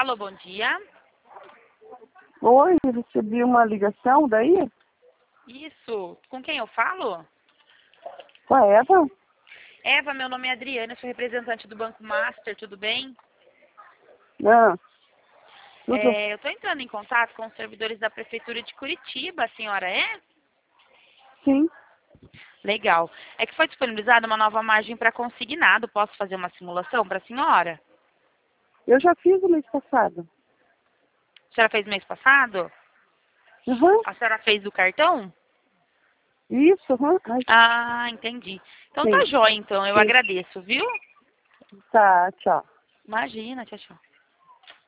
Alô, bom dia. Oi, recebi uma ligação daí? Isso. Com quem eu falo? Com a Eva? Eva, meu nome é Adriana, sou representante do Banco Master, tudo bem? Ah, tudo. Eu estou entrando em contato com os servidores da Prefeitura de Curitiba, a senhora é? Sim. Legal. É que foi disponibilizada uma nova margem para consignado. Posso fazer uma simulação para a senhora? Eu já fiz o mês passado. A senhora fez mês passado? Uhum. A senhora fez do cartão? Isso, uhum. Ai, Ah, entendi. Então tá sim, jóia, então. Eu sim. agradeço, viu? Tá, tchau. Imagina, tchau, tchau.